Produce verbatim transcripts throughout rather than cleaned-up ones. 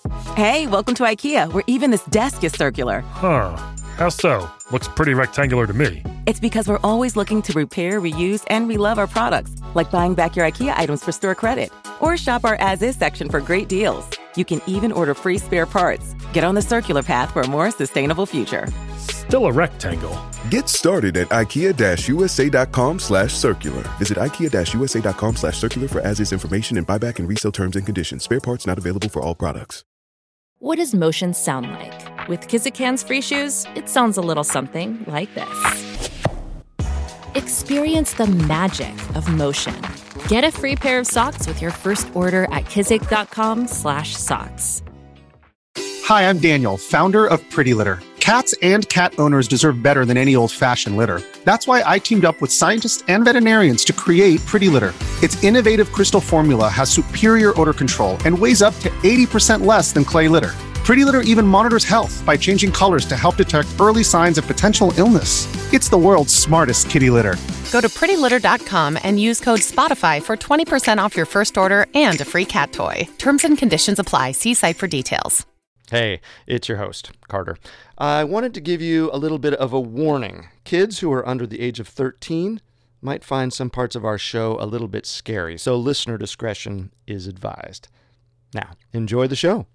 Hey, welcome to IKEA, where even this desk is circular. Huh. How so? Looks pretty rectangular to me. It's because we're always looking to repair, reuse, and relove our products, like buying back your IKEA items for store credit. Or shop our as-is section for great deals. You can even order free spare parts. Get on the circular path for a more sustainable future. Still a rectangle. Get started at ikea-usa.com slash circular. Visit ikea-usa.com slash circular for as-is information and buyback and resale terms and conditions. Spare parts not available for all products. What does motion sound like? With Kizikans free shoes, it sounds a little something like this. Experience the magic of motion. Get a free pair of socks with your first order at kizik.com slash socks. Hi, I'm Daniel, founder of Pretty Litter. Cats and cat owners deserve better than any old-fashioned litter. That's why I teamed up with scientists and veterinarians to create Pretty Litter. Its innovative crystal formula has superior odor control and weighs up to eighty percent less than clay litter. Pretty Litter even monitors health by changing colors to help detect early signs of potential illness. It's the world's smartest kitty litter. Go to pretty litter dot com and use code SPOTIFY for twenty percent off your first order and a free cat toy. Terms and conditions apply. See site for details. Hey, it's your host, Carter. I wanted to give you a little bit of a warning. Kids who are under the age of thirteen might find some parts of our show a little bit scary, so listener discretion is advised. Now, enjoy the show.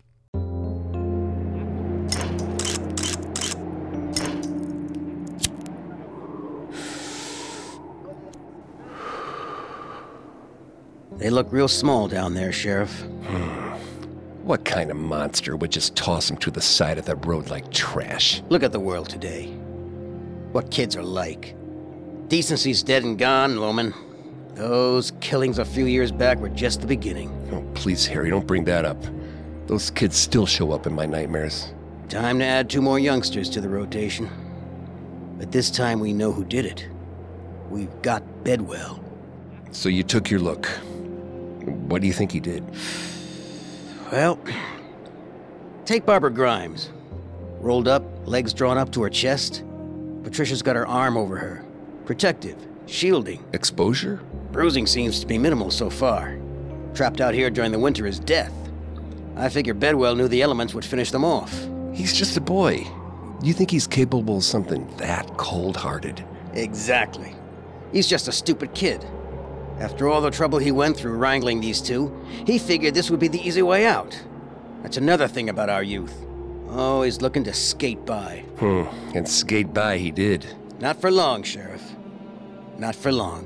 They look real small down there, Sheriff. Hmm. What kind of monster would just toss them to the side of the road like trash? Look at the world today. What kids are like. Decency's dead and gone, Loman. Those killings a few years back were just the beginning. Oh, please, Harry, don't bring that up. Those kids still show up in my nightmares. Time to add two more youngsters to the rotation. But this time we know who did it. We've got Bedwell. So you took your look. What do you think he did? Well, take Barbara Grimes. Rolled up, legs drawn up to her chest. Patricia's got her arm over her. Protective, shielding. Exposure? Bruising seems to be minimal so far. Trapped out here during the winter is death. I figure Bedwell knew the elements would finish them off. He's just a boy. You think he's capable of something that cold-hearted? Exactly. He's just a stupid kid. After all the trouble he went through wrangling these two, he figured this would be the easy way out. That's another thing about our youth. Always looking to skate by. Hmm, and skate by he did. Not for long, Sheriff. Not for long.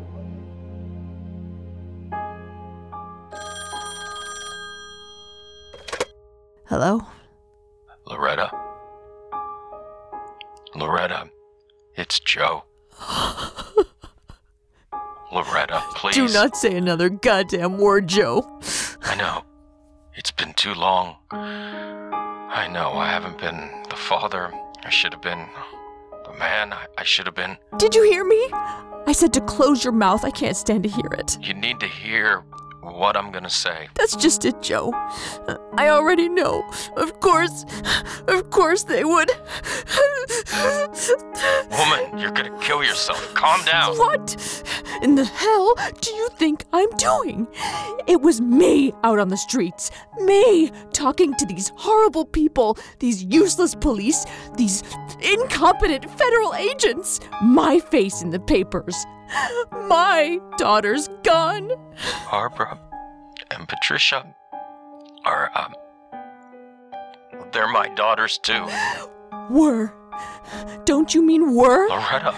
Hello? Loretta? Loretta, it's Joe. Loretta, please. Do not say another goddamn word, Joe. I know. It's been too long. I know I haven't been the father I should have been. The man I, I should have been. Did you hear me? I said to close your mouth. I can't stand to hear it. You need to hear what I'm gonna say. That's just it, Joe. I already know. Of course. Of course they would. Woman, you're gonna kill yourself. Calm down. What in the hell do you think I'm doing? It was me out on the streets. Me talking to these horrible people, these useless police, these incompetent federal agents. My face in the papers. My daughter's gone. Barbara and Patricia are, um, they're my daughters too. Were. Don't you mean were? Loretta.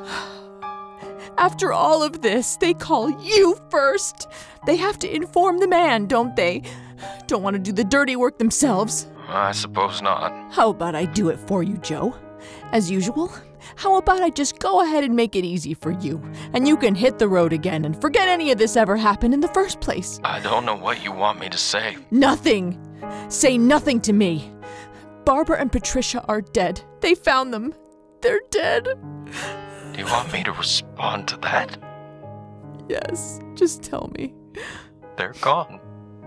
After all of this, they call you first. They have to inform the man, don't they? Don't want to do the dirty work themselves. I suppose not. How about I do it for you, Joe? As usual, how about I just go ahead and make it easy for you, and you can hit the road again and forget any of this ever happened in the first place? I don't know what you want me to say. Nothing. Say nothing to me. Barbara and Patricia are dead. They found them. They're dead. Do you want me to respond to that? Yes, just tell me. They're gone.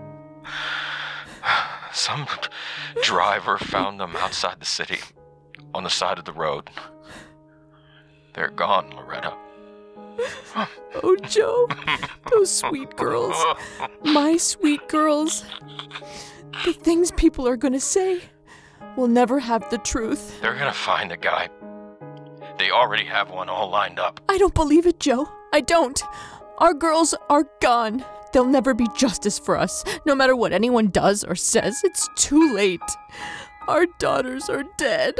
Some driver found them outside the city, on the side of the road. They're gone, Loretta. Oh, Joe, those sweet girls. My sweet girls. The things people are gonna say will never have the truth. They're gonna find the guy. They already have one all lined up. I don't believe it, Joe. I don't. Our girls are gone. There'll never be justice for us. No matter what anyone does or says, it's too late. Our daughters are dead.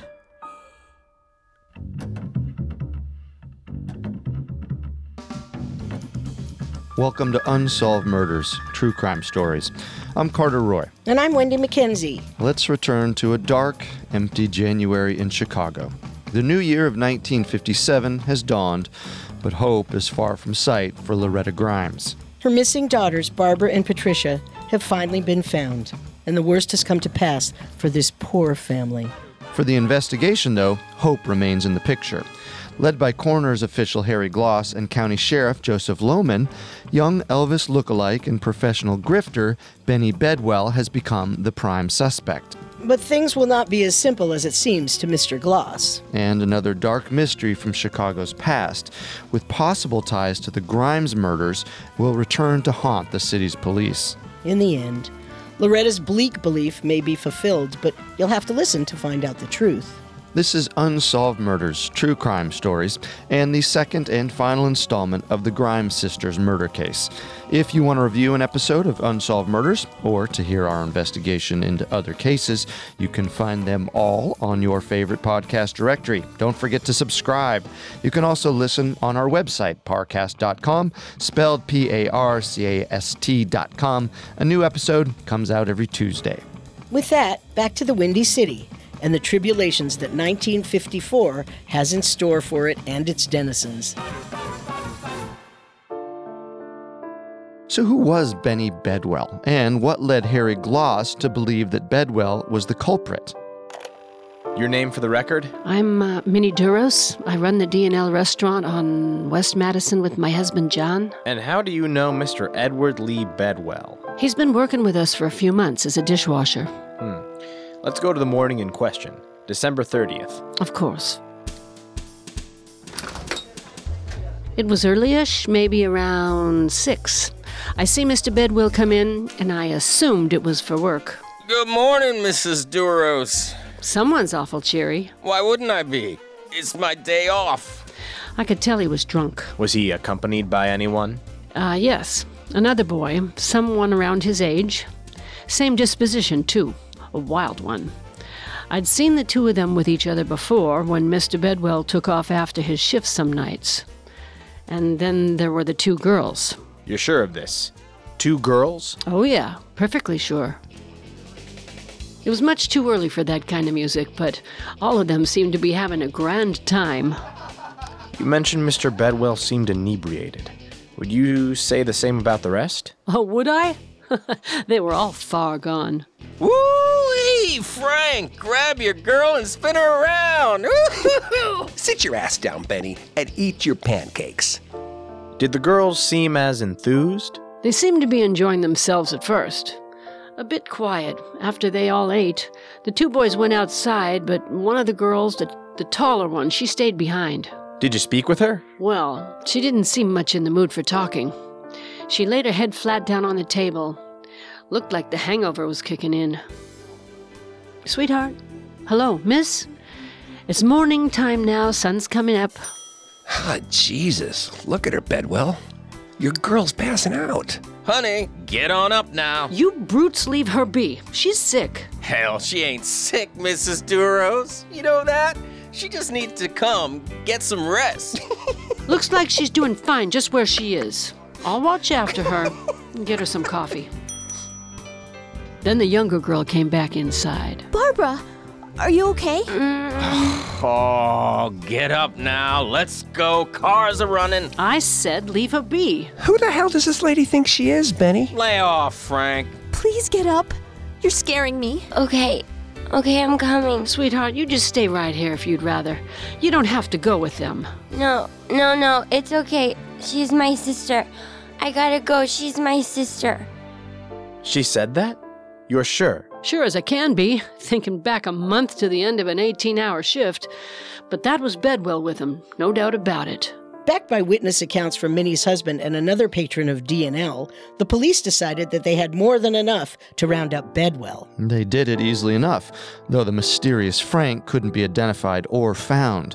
Welcome to Unsolved Murders, True Crime Stories. I'm Carter Roy. And I'm Wendy McKenzie. Let's return to a dark, empty January in Chicago. The new year of nineteen fifty-seven has dawned, but hope is far from sight for Loretta Grimes. Her missing daughters, Barbara and Patricia, have finally been found, and the worst has come to pass for this poor family. For the investigation, though, hope remains in the picture. Led by coroner's official Harry Gloss and county sheriff Joseph Lohman, young Elvis lookalike and professional grifter Benny Bedwell has become the prime suspect. But things will not be as simple as it seems to Mister Gloss. And another dark mystery from Chicago's past, with possible ties to the Grimes murders, will return to haunt the city's police. In the end, Loretta's bleak belief may be fulfilled, but you'll have to listen to find out the truth. This is Unsolved Murders, True Crime Stories, and the second and final installment of the Grimes sisters murder case. If you want to review an episode of Unsolved Murders, or to hear our investigation into other cases, you can find them all on your favorite podcast directory. Don't forget to subscribe. You can also listen on our website, parcast dot com, spelled P A R C A S T dot com. A new episode comes out every Tuesday. With that, back to the Windy City and the tribulations that nineteen fifty-four has in store for it and its denizens. So who was Benny Bedwell, and what led Harry Gloss to believe that Bedwell was the culprit? Your name for the record? I'm uh, Minnie Duros. I run the D and L restaurant on West Madison with my husband, John. And how do you know Mister Edward Lee Bedwell? He's been working with us for a few months as a dishwasher. Hmm. Let's go to the morning in question, December thirtieth. Of course. It was early-ish, maybe around six. I see Mister Bedwell come in, and I assumed it was for work. Good morning, Missus Duros. Someone's awful cheery. Why wouldn't I be? It's my day off. I could tell he was drunk. Was he accompanied by anyone? Uh, yes. Another boy, someone around his age. Same disposition, too. A wild one. I'd seen the two of them with each other before when Mister Bedwell took off after his shift some nights. And then there were the two girls. You're sure of this? Two girls? Oh yeah, perfectly sure. It was much too early for that kind of music, but all of them seemed to be having a grand time. You mentioned Mister Bedwell seemed inebriated. Would you say the same about the rest? Oh, would I? They were all far gone. Woo-wee! Frank, grab your girl and spin her around! Sit your ass down, Benny, and eat your pancakes. Did the girls seem as enthused? They seemed to be enjoying themselves at first. A bit quiet. After they all ate, the two boys went outside, but one of the girls, the, the taller one, she stayed behind. Did you speak with her? Well, she didn't seem much in the mood for talking. She laid her head flat down on the table. Looked like the hangover was kicking in. Sweetheart? Hello, miss? It's morning time now, sun's coming up. Ah, Jesus. Look at her, Bedwell. Your girl's passing out. Honey, get on up now. You brutes leave her be. She's sick. Hell, she ain't sick, Missus Duros. You know that? She just needs to come, get some rest. Looks like she's doing fine just where she is. I'll watch after her and get her some coffee. Then the younger girl came back inside. Barbara, are you okay? Oh, get up now. Let's go. Cars are running. I said leave her be. Who the hell does this lady think she is, Benny? Lay off, Frank. Please get up. You're scaring me. Okay. Okay, I'm coming. Sweetheart, you just stay right here if you'd rather. You don't have to go with them. No, no, no. It's okay. She's my sister. I gotta go. She's my sister. She said that? You're sure? Sure as I can be, thinking back a month to the end of an eighteen-hour shift. But that was Bedwell with him, no doubt about it. Backed by witness accounts from Minnie's husband and another patron of D and L, the police decided that they had more than enough to round up Bedwell. They did it easily enough, though the mysterious Frank couldn't be identified or found.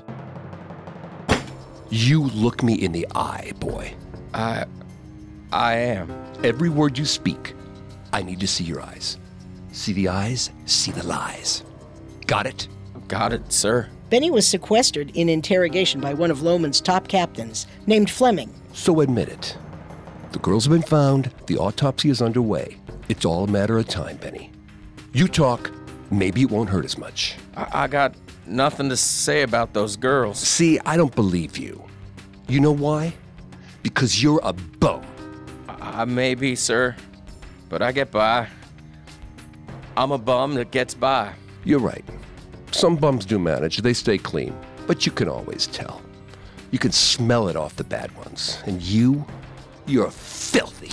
You look me in the eye, boy. I... I am. Every word you speak, I need to see your eyes. See the eyes, see the lies. Got it? Got it, sir. Benny was sequestered in interrogation by one of Lohman's top captains, named Fleming. So admit it. The girls have been found, the autopsy is underway. It's all a matter of time, Benny. You talk, maybe it won't hurt as much. I, I got nothing to say about those girls. See, I don't believe you. You know why? Because you're a bum. I, I may be, sir, but I get by. I'm a bum that gets by. You're right. Some bums do manage, they stay clean, but you can always tell. You can smell it off the bad ones. And you, you're filthy.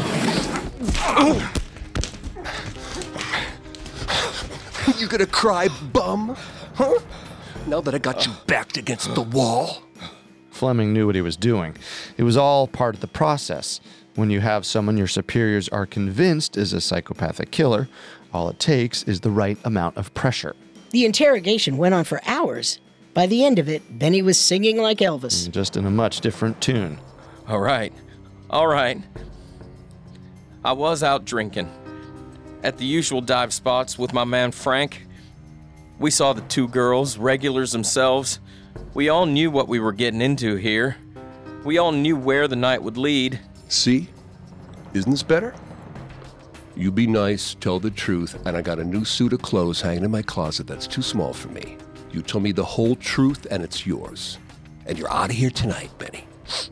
You gonna cry, bum? Huh? Now that I got you backed against the wall? Fleming knew what he was doing. It was all part of the process. When you have someone your superiors are convinced is a psychopathic killer, all it takes is the right amount of pressure. The interrogation went on for hours. By the end of it, Benny was singing like Elvis. Just in a much different tune. All right. All right. I was out drinking. At the usual dive spots with my man Frank. We saw the two girls, regulars themselves. We all knew what we were getting into here. We all knew where the night would lead. See? Isn't this better? You be nice, tell the truth, and I got a new suit of clothes hanging in my closet that's too small for me. You tell me the whole truth, and it's yours. And you're out of here tonight, Benny.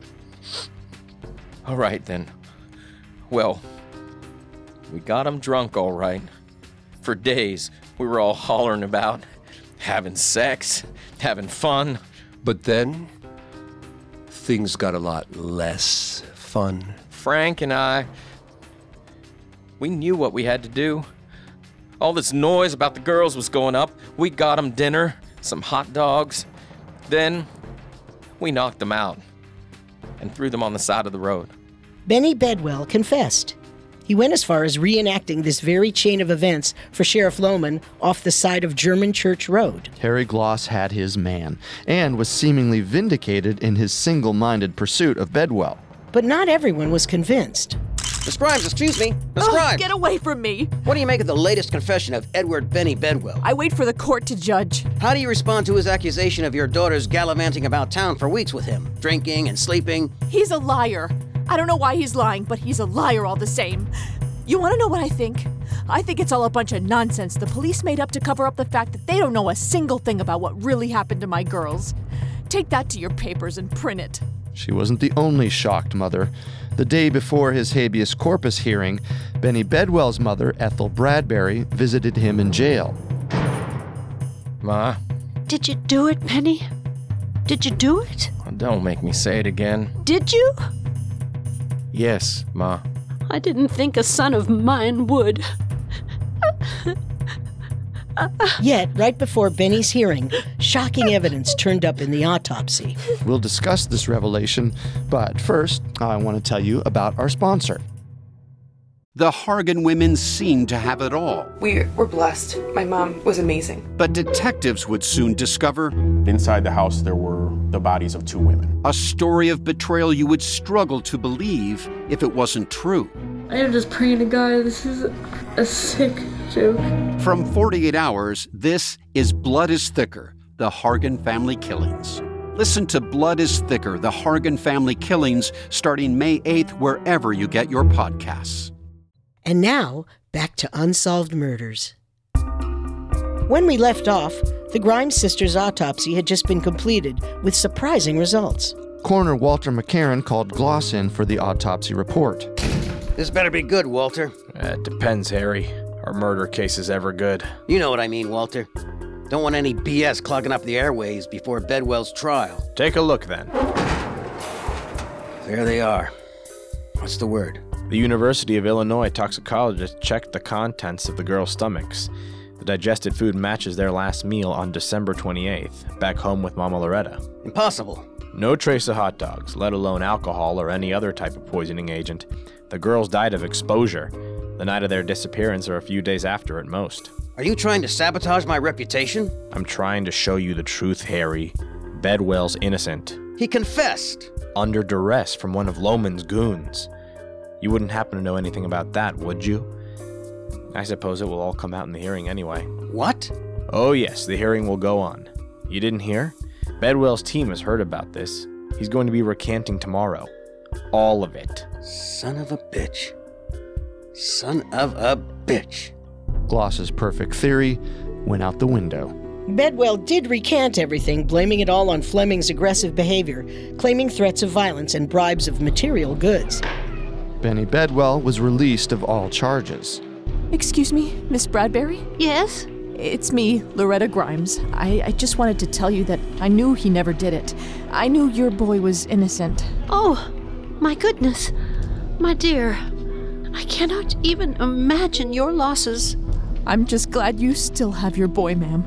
All right, then. Well, we got 'em drunk, all right. For days, we were all hollering about having sex, having fun. But then, things got a lot less fun. Frank and I... we knew what we had to do. All this noise about the girls was going up. We got them dinner, some hot dogs. Then, we knocked them out and threw them on the side of the road. Benny Bedwell confessed. He went as far as reenacting this very chain of events for Sheriff Lohman off the side of German Church Road. Harry Gloss had his man, and was seemingly vindicated in his single-minded pursuit of Bedwell. But not everyone was convinced. Miss Grimes, excuse me. Miss Oh, Grimes! get away from me! What do you make of the latest confession of Edward Benny Bedwell? I wait for the court to judge. How do you respond to his accusation of your daughter's gallivanting about town for weeks with him, drinking and sleeping? He's a liar. I don't know why he's lying, but he's a liar all the same. You want to know what I think? I think it's all a bunch of nonsense the police made up to cover up the fact that they don't know a single thing about what really happened to my girls. Take that to your papers and print it. She wasn't the only shocked mother. The day before his habeas corpus hearing, Benny Bedwell's mother, Ethel Bradbury, visited him in jail. Ma? Did you do it, Benny? Did you do it? Don't make me say it again. Did you? Yes, Ma. I didn't think a son of mine would. Yet, right before Benny's hearing, shocking evidence turned up in the autopsy. We'll discuss this revelation, but first, I want to tell you about our sponsor. The Hargan women seemed to have it all. We were blessed. My mom was amazing. But detectives would soon discover... inside the house, there were the bodies of two women. A story of betrayal you would struggle to believe if it wasn't true. I am just praying to God, this is a sick joke. From forty-eight hours, this is Blood is Thicker, the Hargan family killings. Listen to Blood is Thicker, the Hargan family killings, starting May eighth, wherever you get your podcasts. And now, back to Unsolved Murders. When we left off, the Grimes sisters' autopsy had just been completed with surprising results. Coroner Walter McCarran called Gloss in for the autopsy report. This better be good, Walter. Uh, it depends, Harry. Are murder cases ever good? You know what I mean, Walter. Don't want any B S clogging up the airways before Bedwell's trial. Take a look, then. There they are. What's the word? The University of Illinois toxicologist checked the contents of the girls' stomachs. The digested food matches their last meal on December twenty-eighth, back home with Mama Loretta. Impossible. No trace of hot dogs, let alone alcohol or any other type of poisoning agent. The girls died of exposure, the night of their disappearance or a few days after at most. Are you trying to sabotage my reputation? I'm trying to show you the truth, Harry. Bedwell's innocent. He confessed. Under duress from one of Lohman's goons. You wouldn't happen to know anything about that, would you? I suppose it will all come out in the hearing anyway. What? Oh yes, the hearing will go on. You didn't hear? Bedwell's team has heard about this. He's going to be recanting tomorrow. All of it. Son of a bitch. Son of a bitch. Gloss's perfect theory went out the window. Bedwell did recant everything, blaming it all on Fleming's aggressive behavior, claiming threats of violence and bribes of material goods. Benny Bedwell was released of all charges. Excuse me, Miss Bradbury? Yes? It's me, Loretta Grimes. I, I just wanted to tell you that I knew he never did it. I knew your boy was innocent. Oh, my goodness. My dear, I cannot even imagine your losses. I'm just glad you still have your boy, ma'am.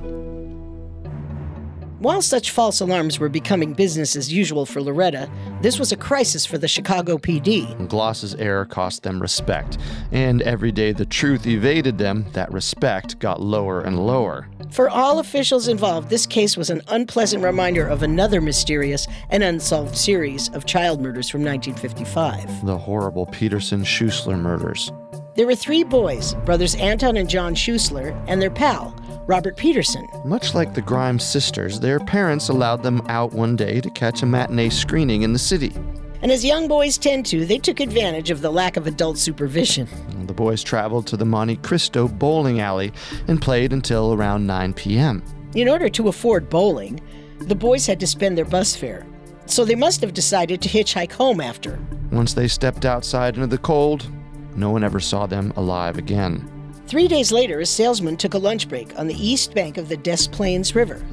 While such false alarms were becoming business as usual for Loretta, this was a crisis for the Chicago P D. Gloss's error cost them respect, and every day the truth evaded them, that respect got lower and lower. For all officials involved, this case was an unpleasant reminder of another mysterious and unsolved series of child murders from nineteen fifty-five. The horrible Peterson-Schuessler murders. There were three boys, brothers Anton and John Schuessler, and their pal, Robert Peterson. Much like the Grimes sisters, their parents allowed them out one day to catch a matinee screening in the city. And as young boys tend to, they took advantage of the lack of adult supervision. The boys traveled to the Monte Cristo bowling alley and played until around nine p.m. In order to afford bowling, the boys had to spend their bus fare, so they must have decided to hitchhike home after. Once they stepped outside into the cold, no one ever saw them alive again. Three days later, a salesman took a lunch break on the east bank of the Des Plaines River.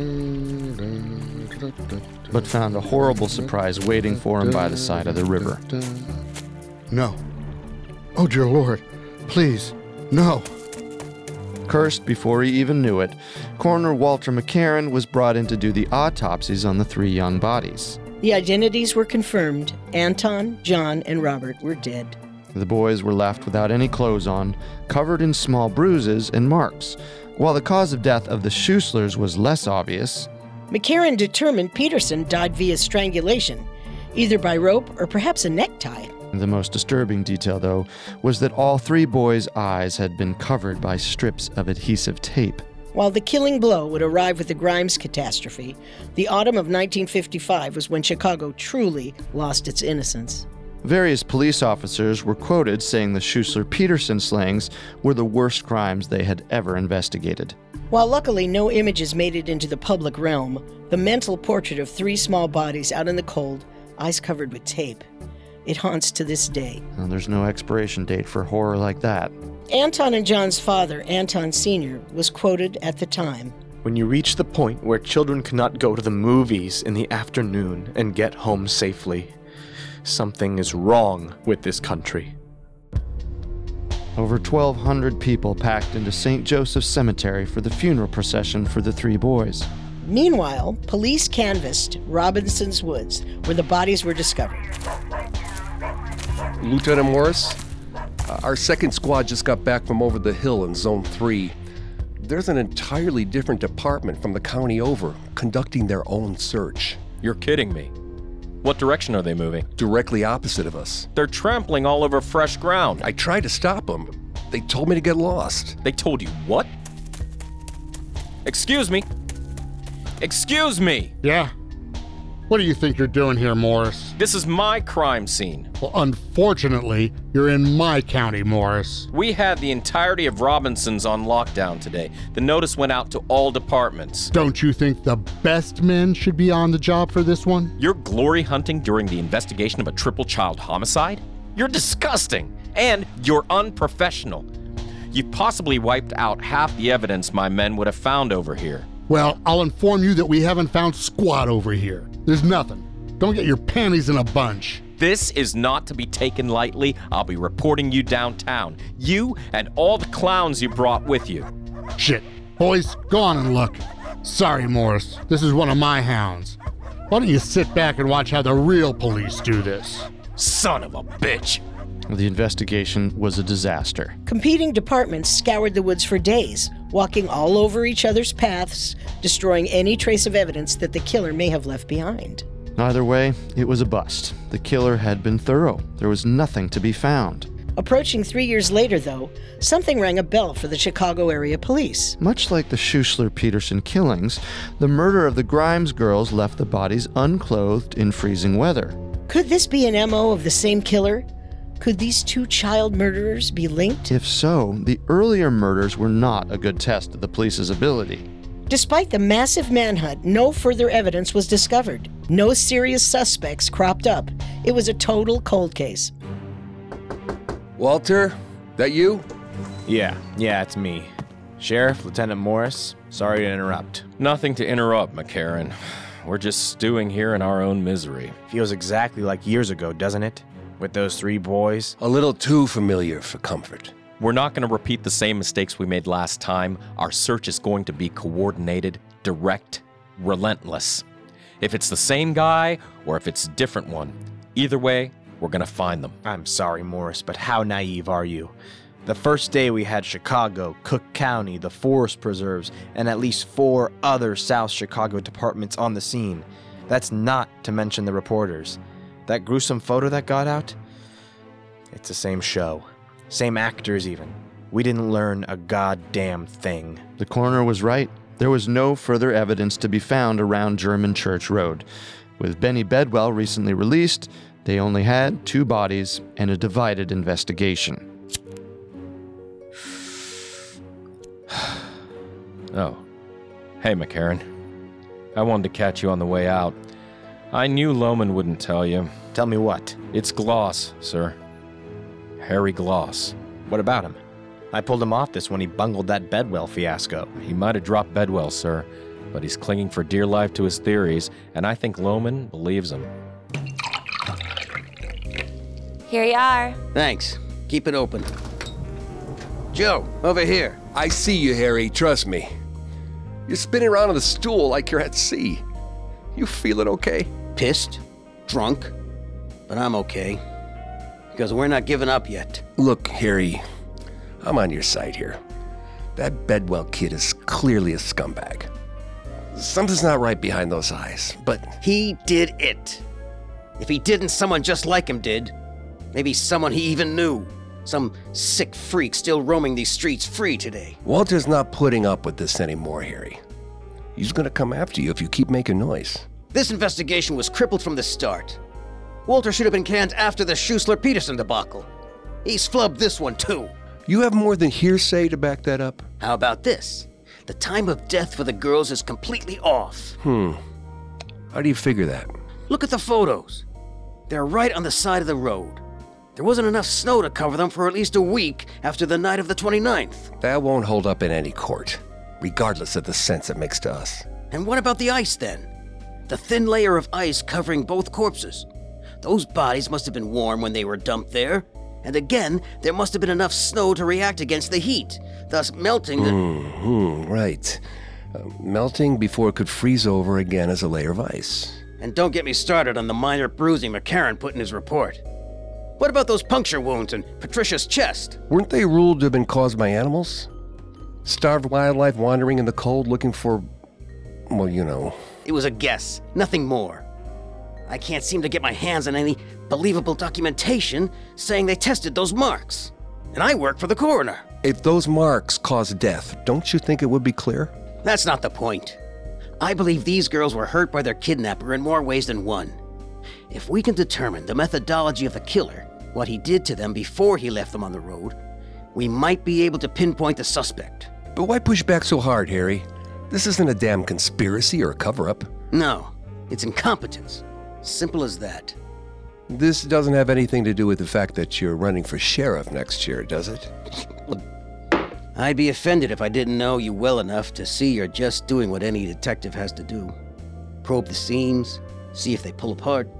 But found a horrible surprise waiting for him by the side of the river. No. Oh, dear Lord. Please, no. Cursed before he even knew it, Coroner Walter McCarran was brought in to do the autopsies on the three young bodies. The identities were confirmed. Anton, John, and Robert were dead. The boys were left without any clothes on, covered in small bruises and marks. While the cause of death of the Schuesslers was less obvious, McCarran determined Peterson died via strangulation, either by rope or perhaps a necktie. The most disturbing detail, though, was that all three boys' eyes had been covered by strips of adhesive tape. While the killing blow would arrive with the Grimes catastrophe, the autumn of nineteen fifty-five was when Chicago truly lost its innocence. Various police officers were quoted saying the Schuessler-Peterson slayings were the worst crimes they had ever investigated. While luckily no images made it into the public realm, the mental portrait of three small bodies out in the cold, eyes covered with tape, it haunts to this day. Well, there's no expiration date for horror like that. Anton and John's father, Anton Senior, was quoted at the time. When you reach the point where children cannot go to the movies in the afternoon and get home safely, something is wrong with this country. Over twelve hundred people packed into Saint Joseph's Cemetery for the funeral procession for the three boys. Meanwhile, police canvassed Robinson's Woods, where the bodies were discovered. Lieutenant Morris, uh, our second squad just got back from over the hill in Zone three. There's an entirely different department from the county over, conducting their own search. You're kidding me. What direction are they moving? Directly opposite of us. They're trampling all over fresh ground. I tried to stop them. They told me to get lost. They told you what? Excuse me. Excuse me. Yeah? What do you think you're doing here, Morris? This is my crime scene. Well, unfortunately, you're in my county, Morris. We had the entirety of Robinson's on lockdown today. The notice went out to all departments. Don't you think the best men should be on the job for this one? You're glory hunting during the investigation of a triple child homicide? You're disgusting, and you're unprofessional. You've possibly wiped out half the evidence my men would have found over here. Well, I'll inform you that we haven't found squat over here. There's nothing. Don't get your panties in a bunch. This is not to be taken lightly. I'll be reporting you downtown. You and all the clowns you brought with you. Shit. Boys, go on and look. Sorry, Morris. This is one of my hounds. Why don't you sit back and watch how the real police do this? Son of a bitch! The investigation was a disaster. Competing departments scoured the woods for days, walking all over each other's paths, destroying any trace of evidence that the killer may have left behind. Either way, it was a bust. The killer had been thorough. There was nothing to be found. Approaching three years later, though, something rang a bell for the Chicago area police. Much like the Schuessler-Peterson killings, the murder of the Grimes girls left the bodies unclothed in freezing weather. Could this be an M O of the same killer? Could these two child murderers be linked? If so, the earlier murders were not a good test of the police's ability. Despite the massive manhunt, no further evidence was discovered. No serious suspects cropped up. It was a total cold case. Walter, that you? Yeah, yeah, it's me. Sheriff, Lieutenant Morris, sorry to interrupt. Nothing to interrupt, McCarran. We're just stewing here in our own misery. Feels exactly like years ago, doesn't it? With those three boys? A little too familiar for comfort. We're not going to repeat the same mistakes we made last time. Our search is going to be coordinated, direct, relentless. If it's the same guy or if it's a different one, either way, we're going to find them. I'm sorry, Morris, but how naive are you? The first day we had Chicago, Cook County, the Forest Preserves, and at least four other South Chicago departments on the scene. That's not to mention the reporters. That gruesome photo that got out? It's the same show. Same actors, even. We didn't learn a goddamn thing. The coroner was right. There was no further evidence to be found around German Church Road. With Benny Bedwell recently released, they only had two bodies and a divided investigation. Oh. Hey, McCarran. I wanted to catch you on the way out. I knew Lohman wouldn't tell you. Tell me what? It's Gloss, sir. Harry Gloss. What about him? I pulled him off this when he bungled that Bedwell fiasco. He might have dropped Bedwell, sir, but he's clinging for dear life to his theories, and I think Lohman believes him. Here you are. Thanks. Keep it open. Joe, over here. I see you, Harry. Trust me. You're spinning around on the stool like you're at sea. You feeling okay? Pissed, drunk, but I'm okay. Because we're not giving up yet. Look, Harry, I'm on your side here. That Bedwell kid is clearly a scumbag. Something's not right behind those eyes, but... He did it. If he didn't, someone just like him did. Maybe someone he even knew. Some sick freak still roaming these streets free today. Walter's not putting up with this anymore, Harry. He's gonna come after you if you keep making noise. This investigation was crippled from the start. Walter should have been canned after the Schuessler-Peterson debacle. He's flubbed this one, too. You have more than hearsay to back that up? How about this? The time of death for the girls is completely off. Hmm. How do you figure that? Look at the photos. They're right on the side of the road. There wasn't enough snow to cover them for at least a week after the night of the twenty-ninth. That won't hold up in any court, regardless of the sense it makes to us. And what about the ice, then? The thin layer of ice covering both corpses. Those bodies must have been warm when they were dumped there. And again, there must have been enough snow to react against the heat, thus melting the... Mm-hmm, right. Uh, melting before it could freeze over again as a layer of ice. And don't get me started on the minor bruising McCarran put in his report. What about those puncture wounds in Patricia's chest? Weren't they ruled to have been caused by animals? Starved wildlife wandering in the cold looking for... well, you know... It was a guess, nothing more. I can't seem to get my hands on any believable documentation saying they tested those marks. And I work for the coroner. If those marks caused death, don't you think it would be clear? That's not the point. I believe these girls were hurt by their kidnapper in more ways than one. If we can determine the methodology of the killer, what he did to them before he left them on the road, we might be able to pinpoint the suspect. But why push back so hard, Harry? This isn't a damn conspiracy or a cover-up. No, it's incompetence. Simple as that. This doesn't have anything to do with the fact that you're running for sheriff next year, does it? I'd be offended if I didn't know you well enough to see you're just doing what any detective has to do. Probe the seams, see if they pull apart.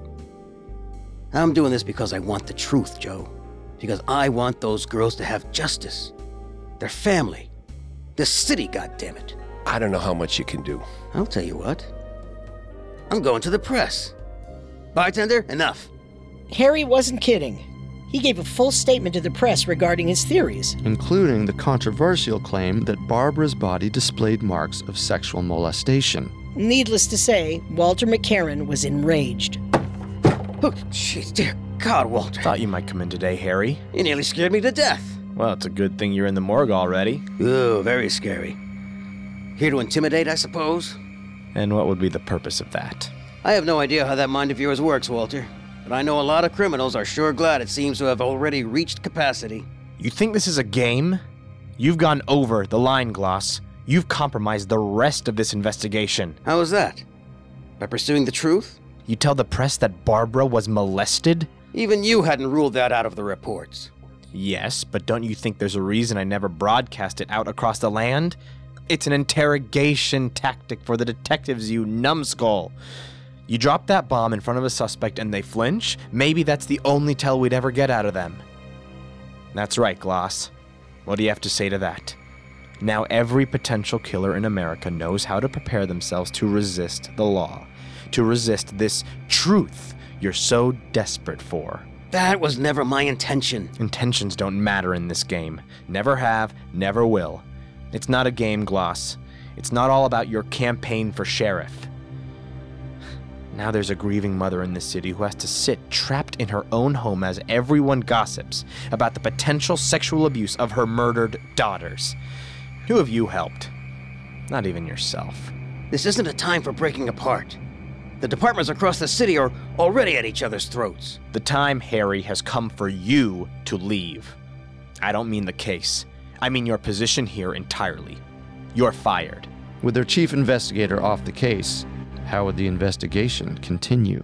I'm doing this because I want the truth, Joe. Because I want those girls to have justice. Their family. The city, goddammit. I don't know how much you can do. I'll tell you what. I'm going to the press. Bartender, enough. Harry wasn't kidding. He gave a full statement to the press regarding his theories, including the controversial claim that Barbara's body displayed marks of sexual molestation. Needless to say, Walter McCarran was enraged. Oh, jeez, dear God, Walter. Thought you might come in today, Harry. You nearly scared me to death. Well, it's a good thing you're in the morgue already. Ooh, very scary. Here to intimidate, I suppose? And what would be the purpose of that? I have no idea how that mind of yours works, Walter. But I know a lot of criminals are sure glad it seems to have already reached capacity. You think this is a game? You've gone over the line, Gloss. You've compromised the rest of this investigation. How was that? By pursuing the truth? You tell the press that Barbara was molested? Even you hadn't ruled that out of the reports. Yes, but don't you think there's a reason I never broadcast it out across the land? It's an interrogation tactic for the detectives, you numbskull. You drop that bomb in front of a suspect and they flinch? Maybe that's the only tell we'd ever get out of them. That's right, Gloss. What do you have to say to that? Now every potential killer in America knows how to prepare themselves to resist the law, to resist this truth you're so desperate for. That was never my intention. Intentions don't matter in this game. Never have, never will. It's not a game, Gloss. It's not all about your campaign for sheriff. Now there's a grieving mother in this city who has to sit trapped in her own home as everyone gossips about the potential sexual abuse of her murdered daughters. Who have you helped? Not even yourself. This isn't a time for breaking apart. The departments across the city are already at each other's throats. The time, Harry, has come for you to leave. I don't mean the case. I mean your position here entirely. You're fired. With their chief investigator off the case, how would the investigation continue?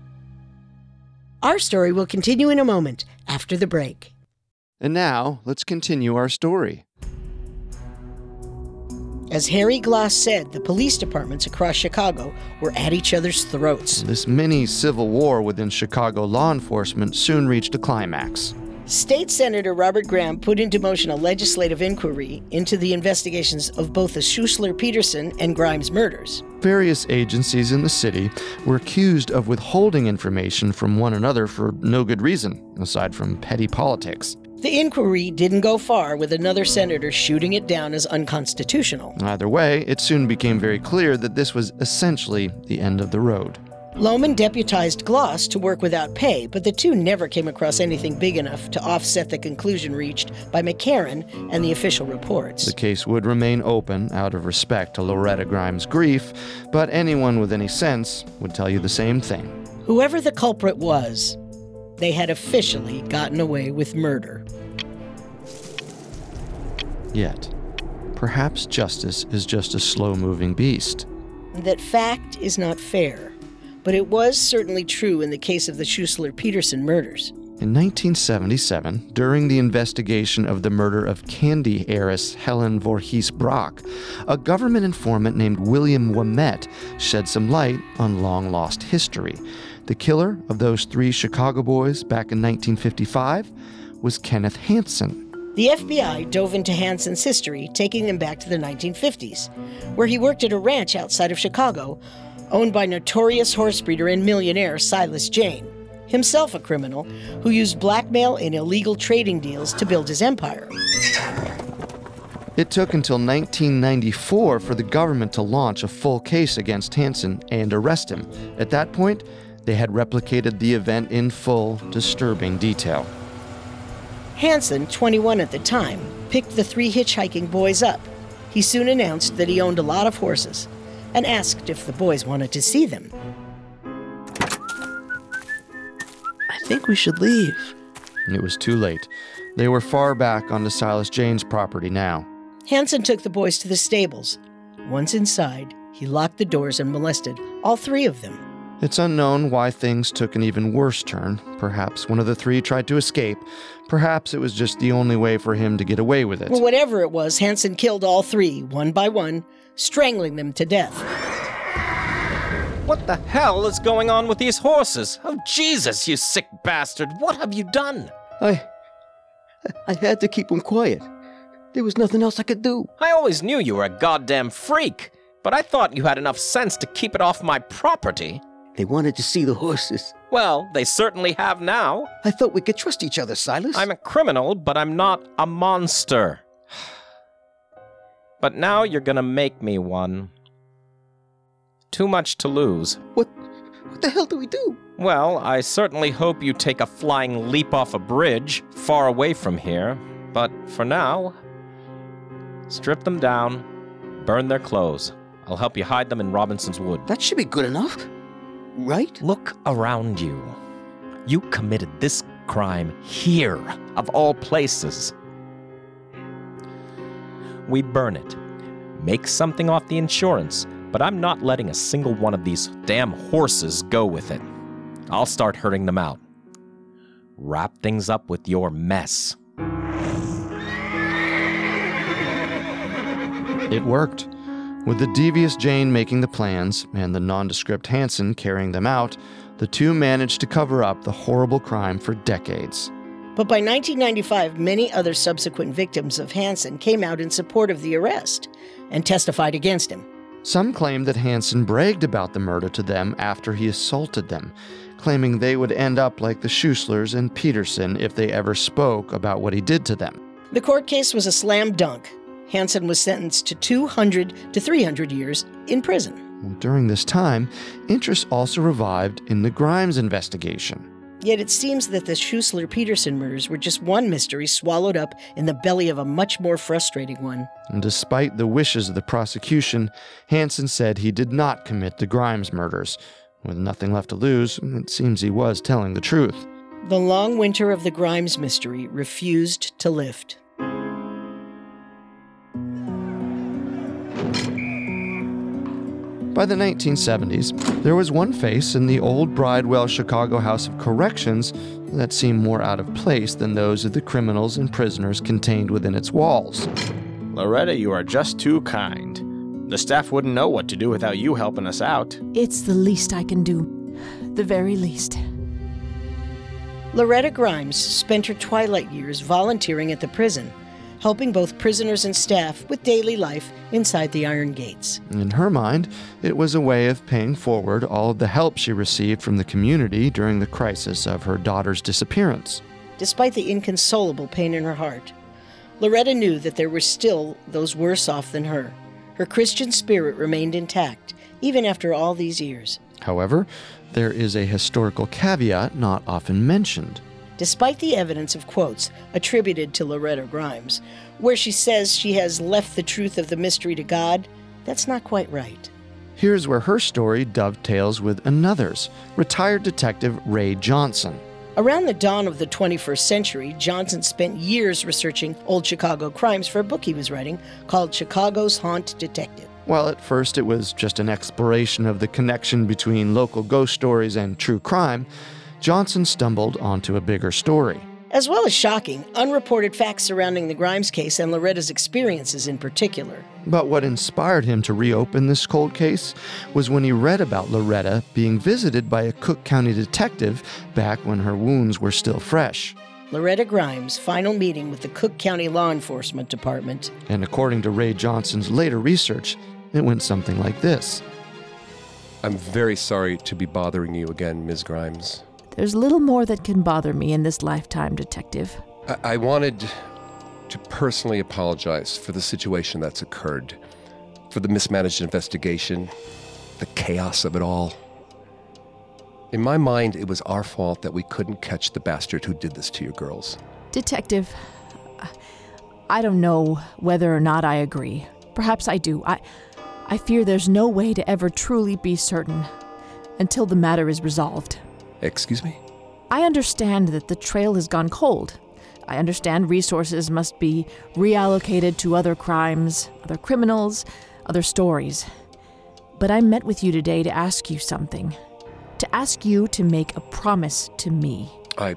Our story will continue in a moment after the break. And now, let's continue our story. As Harry Gloss said, the police departments across Chicago were at each other's throats. This mini civil war within Chicago law enforcement soon reached a climax. State Senator Robert Graham put into motion a legislative inquiry into the investigations of both the Schuessler-Peterson and Grimes murders. Various agencies in the city were accused of withholding information from one another for no good reason, aside from petty politics. The inquiry didn't go far, with another senator shooting it down as unconstitutional. Either way, it soon became very clear that this was essentially the end of the road. Lohman deputized Gloss to work without pay, but the two never came across anything big enough to offset the conclusion reached by McCarran and the official reports. The case would remain open out of respect to Loretta Grimes' grief, but anyone with any sense would tell you the same thing. Whoever the culprit was, they had officially gotten away with murder. Yet, perhaps justice is just a slow-moving beast. That fact is not fair, but it was certainly true in the case of the Schuessler-Peterson murders. In nineteen seventy-seven, during the investigation of the murder of candy heiress Helen Voorhees Brock, a government informant named William Ouimet shed some light on long-lost history. The killer of those three Chicago boys back in nineteen fifty-five was Kenneth Hansen. The F B I dove into Hansen's history, taking him back to the nineteen fifties, where he worked at a ranch outside of Chicago, owned by notorious horse breeder and millionaire Silas Jane, himself a criminal who used blackmail and illegal trading deals to build his empire. It took until nineteen ninety-four for the government to launch a full case against Hansen and arrest him. At that point, they had replicated the event in full, disturbing detail. Hansen, twenty-one at the time, picked the three hitchhiking boys up. He soon announced that he owned a lot of horses and asked if the boys wanted to see them. I think we should leave. It was too late. They were far back onto Silas Jane's property now. Hansen took the boys to the stables. Once inside, he locked the doors and molested all three of them. It's unknown why things took an even worse turn. Perhaps one of the three tried to escape. Perhaps it was just the only way for him to get away with it. Well, whatever it was, Hansen killed all three, one by one, strangling them to death. What the hell is going on with these horses? Oh, Jesus, you sick bastard. What have you done? I... I had to keep them quiet. There was nothing else I could do. I always knew you were a goddamn freak. But I thought you had enough sense to keep it off my property. They wanted to see the horses. Well, they certainly have now. I thought we could trust each other, Silas. I'm a criminal, but I'm not a monster. But now you're gonna make me one. Too much to lose. What, what the hell do we do? Well, I certainly hope you take a flying leap off a bridge, far away from here. But for now, strip them down, burn their clothes. I'll help you hide them in Robinson's Wood. That should be good enough, right? Look around you. You committed this crime here, of all places. We burn it. Make something off the insurance, but I'm not letting a single one of these damn horses go with it. I'll start herding them out. Wrap things up with your mess. It worked. With the devious Jane making the plans and the nondescript Hansen carrying them out, the two managed to cover up the horrible crime for decades. But by nineteen ninety-five, many other subsequent victims of Hansen came out in support of the arrest and testified against him. Some claimed that Hansen bragged about the murder to them after he assaulted them, claiming they would end up like the Schuslers and Peterson if they ever spoke about what he did to them. The court case was a slam dunk. Hansen was sentenced to two hundred to three hundred years in prison. During this time, interest also revived in the Grimes investigation. Yet it seems that the Schusler-Peterson murders were just one mystery swallowed up in the belly of a much more frustrating one. And despite the wishes of the prosecution, Hansen said he did not commit the Grimes murders. With nothing left to lose, it seems he was telling the truth. The long winter of the Grimes mystery refused to lift. By the nineteen seventies, there was one face in the old Bridewell Chicago House of Corrections that seemed more out of place than those of the criminals and prisoners contained within its walls. Loretta, you are just too kind. The staff wouldn't know what to do without you helping us out. It's the least I can do. The very least. Loretta Grimes spent her twilight years volunteering at the prison, helping both prisoners and staff with daily life inside the iron gates. In her mind, it was a way of paying forward all of the help she received from the community during the crisis of her daughter's disappearance. Despite the inconsolable pain in her heart, Loretta knew that there were still those worse off than her. Her Christian spirit remained intact, even after all these years. However, there is a historical caveat not often mentioned. Despite the evidence of quotes attributed to Loretta Grimes, where she says she has left the truth of the mystery to God, that's not quite right. Here's where her story dovetails with another's, retired detective Ray Johnson. Around the dawn of the twenty-first century, Johnson spent years researching old Chicago crimes for a book he was writing called Chicago's Haunt Detective. While at first it was just an exploration of the connection between local ghost stories and true crime, Johnson stumbled onto a bigger story. As well as shocking, unreported facts surrounding the Grimes case and Loretta's experiences in particular. But what inspired him to reopen this cold case was when he read about Loretta being visited by a Cook County detective back when her wounds were still fresh. Loretta Grimes' final meeting with the Cook County Law Enforcement Department. And according to Ray Johnson's later research, it went something like this. I'm very sorry to be bothering you again, Miz Grimes. There's little more that can bother me in this lifetime, Detective. I, I wanted to personally apologize for the situation that's occurred, for the mismanaged investigation, the chaos of it all. In my mind, it was our fault that we couldn't catch the bastard who did this to your girls. Detective, I don't know whether or not I agree. Perhaps I do. I, I fear there's no way to ever truly be certain until the matter is resolved. Excuse me? I understand that the trail has gone cold. I understand resources must be reallocated to other crimes, other criminals, other stories. But I met with you today to ask you something. To ask you to make a promise to me. I...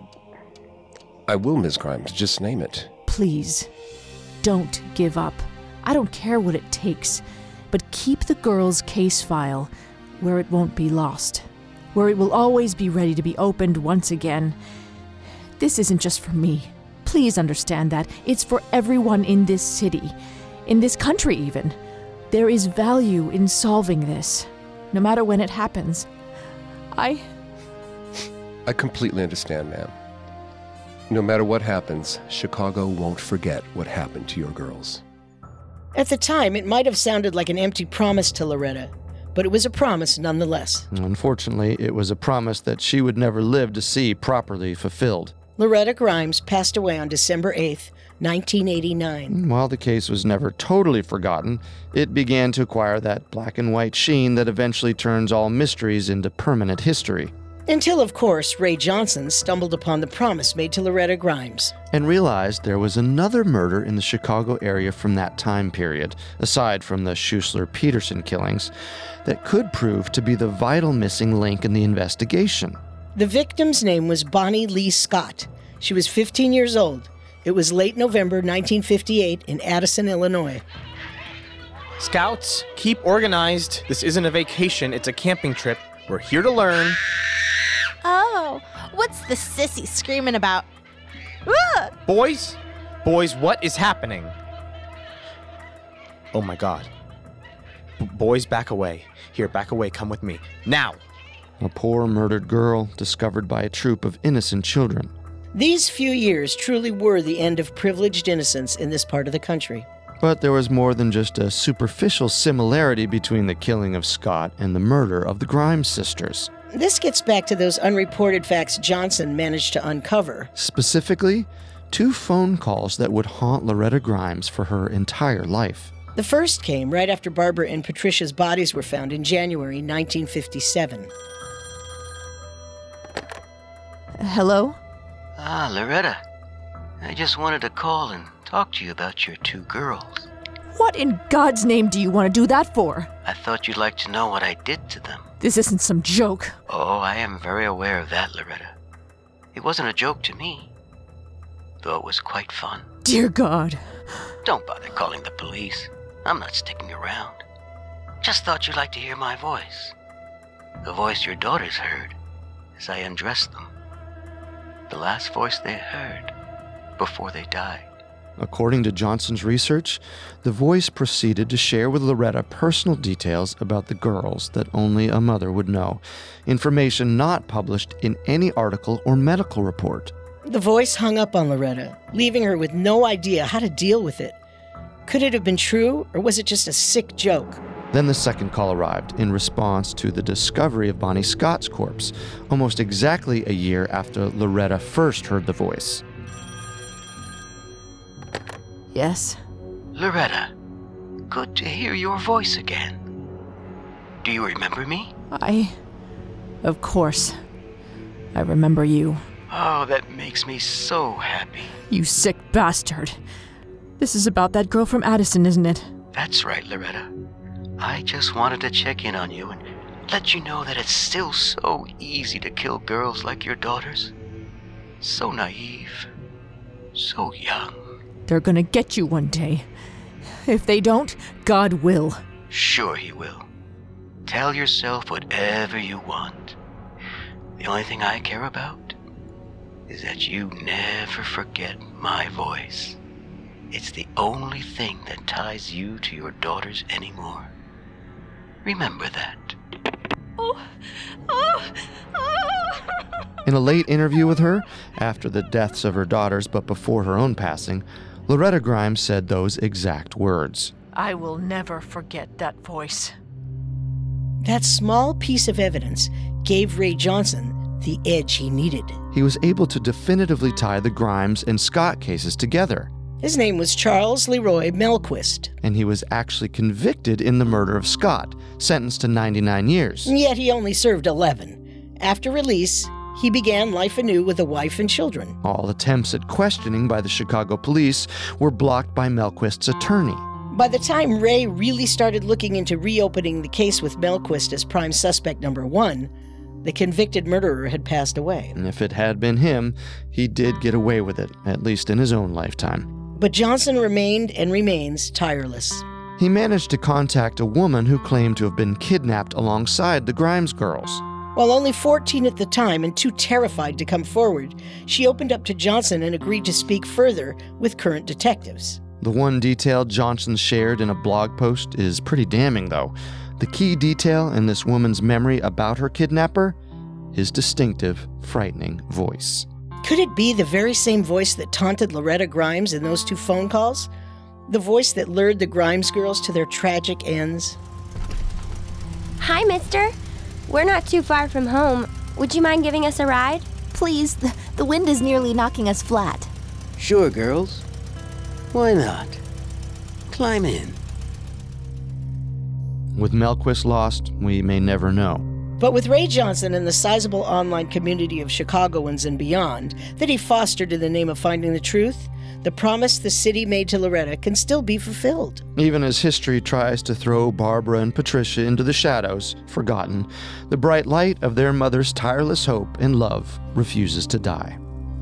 I will, Miz Grimes. Just name it. Please, don't give up. I don't care what it takes, but keep the girl's case file where it won't be lost. Where it will always be ready to be opened once again. This isn't just for me. Please understand that. It's for everyone in this city, in this country even. There is value in solving this, no matter when it happens. I... I completely understand, ma'am. No matter what happens, Chicago won't forget what happened to your girls. At the time, it might have sounded like an empty promise to Loretta, but it was a promise nonetheless. Unfortunately, it was a promise that she would never live to see properly fulfilled. Loretta Grimes passed away on December eighth, nineteen eighty-nine. While the case was never totally forgotten, it began to acquire that black and white sheen that eventually turns all mysteries into permanent history. Until, of course, Ray Johnson stumbled upon the promise made to Loretta Grimes. And realized there was another murder in the Chicago area from that time period, aside from the Schuessler-Peterson killings, that could prove to be the vital missing link in the investigation. The victim's name was Bonnie Lee Scott. She was fifteen years old. It was late November nineteen fifty-eight in Addison, Illinois. Scouts, keep organized. This isn't a vacation, it's a camping trip. We're here to learn. Oh, what's the sissy screaming about? Ah! Boys? Boys, what is happening? Oh my god. B- boys, back away. Here, back away, come with me. Now! A poor murdered girl discovered by a troop of innocent children. These few years truly were the end of privileged innocence in this part of the country. But there was more than just a superficial similarity between the killing of Scott and the murder of the Grimes sisters. This gets back to those unreported facts Johnson managed to uncover. Specifically, two phone calls that would haunt Loretta Grimes for her entire life. The first came right after Barbara and Patricia's bodies were found in January nineteen fifty-seven. Hello? Ah, Loretta. I just wanted to call and talk to you about your two girls. What in God's name do you want to do that for? I thought you'd like to know what I did to them. This isn't some joke. Oh, I am very aware of that, Loretta. It wasn't a joke to me, though it was quite fun. Dear God. Don't bother calling the police. I'm not sticking around. Just thought you'd like to hear my voice. The voice your daughters heard as I undressed them. The last voice they heard before they died. According to Johnson's research, the voice proceeded to share with Loretta personal details about the girls that only a mother would know, information not published in any article or medical report. The voice hung up on Loretta, leaving her with no idea how to deal with it. Could it have been true, or was it just a sick joke? Then the second call arrived in response to the discovery of Bonnie Scott's corpse, almost exactly a year after Loretta first heard the voice. Yes? Loretta, good to hear your voice again. Do you remember me? I... Of course. I remember you. Oh, that makes me so happy. You sick bastard. This is about that girl from Addison, isn't it? That's right, Loretta. I just wanted to check in on you and let you know that it's still so easy to kill girls like your daughters. So naive. So young. They're gonna get you one day. If they don't, God will. Sure he will. Tell yourself whatever you want. The only thing I care about is that you never forget my voice. It's the only thing that ties you to your daughters anymore. Remember that. Oh, oh, oh. In a late interview with her, after the deaths of her daughters but before her own passing, Loretta Grimes said those exact words. I will never forget that voice. That small piece of evidence gave Ray Johnson the edge he needed. He was able to definitively tie the Grimes and Scott cases together. His name was Charles Leroy Melquist. And he was actually convicted in the murder of Scott, sentenced to ninety-nine years. Yet he only served eleven. After release, he began life anew with a wife and children. All attempts at questioning by the Chicago police were blocked by Melquist's attorney. By the time Ray really started looking into reopening the case with Melquist as prime suspect number one, the convicted murderer had passed away. And if it had been him, he did get away with it, at least in his own lifetime. But Johnson remained and remains tireless. He managed to contact a woman who claimed to have been kidnapped alongside the Grimes girls. While only fourteen at the time and too terrified to come forward, she opened up to Johnson and agreed to speak further with current detectives. The one detail Johnson shared in a blog post is pretty damning, though. The key detail in this woman's memory about her kidnapper? His distinctive, frightening voice. Could it be the very same voice that taunted Loretta Grimes in those two phone calls? The voice that lured the Grimes girls to their tragic ends? Hi, mister. We're not too far from home. Would you mind giving us a ride? Please, the, the wind is nearly knocking us flat. Sure, girls. Why not? Climb in. With Melquist lost, we may never know. But with Ray Johnson and the sizable online community of Chicagoans and beyond that he fostered in the name of finding the truth, the promise the city made to Loretta can still be fulfilled. Even as history tries to throw Barbara and Patricia into the shadows, forgotten, the bright light of their mother's tireless hope and love refuses to die.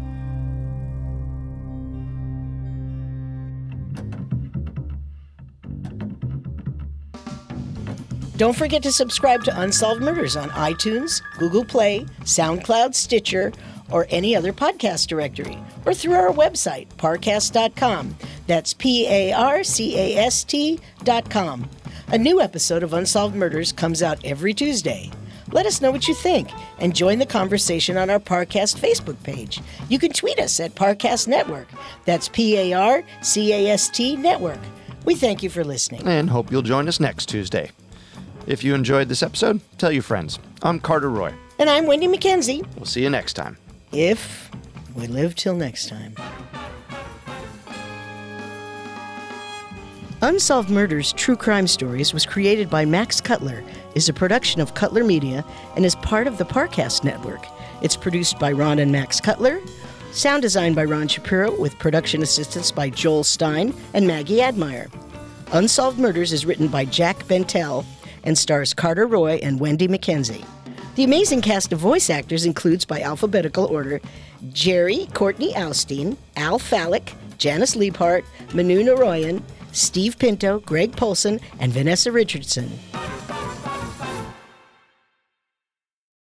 Don't forget to subscribe to Unsolved Murders on iTunes, Google Play, SoundCloud, Stitcher, or any other podcast directory, or through our website, parcast dot com. That's P A R C A S T dot com. A new episode of Unsolved Murders comes out every Tuesday. Let us know what you think and join the conversation on our Parcast Facebook page. You can tweet us at Parcast Network. That's P A R C A S T Network. We thank you for listening. And hope you'll join us next Tuesday. If you enjoyed this episode, tell your friends. I'm Carter Roy. And I'm Wendy McKenzie. We'll see you next time. If we live till next time. Unsolved Murders True Crime Stories was created by Max Cutler, is a production of Cutler Media, and is part of the Parcast Network. It's produced by Ron and Max Cutler, sound designed by Ron Shapiro, with production assistance by Joel Stein and Maggie Admire. Unsolved Murders is written by Jack Bentel and stars Carter Roy and Wendy McKenzie. The amazing cast of voice actors includes, by alphabetical order, Jerry Courtney Alstein, Al Fallick, Janice Liebhart, Manu Naroyan, Steve Pinto, Greg Polson, and Vanessa Richardson.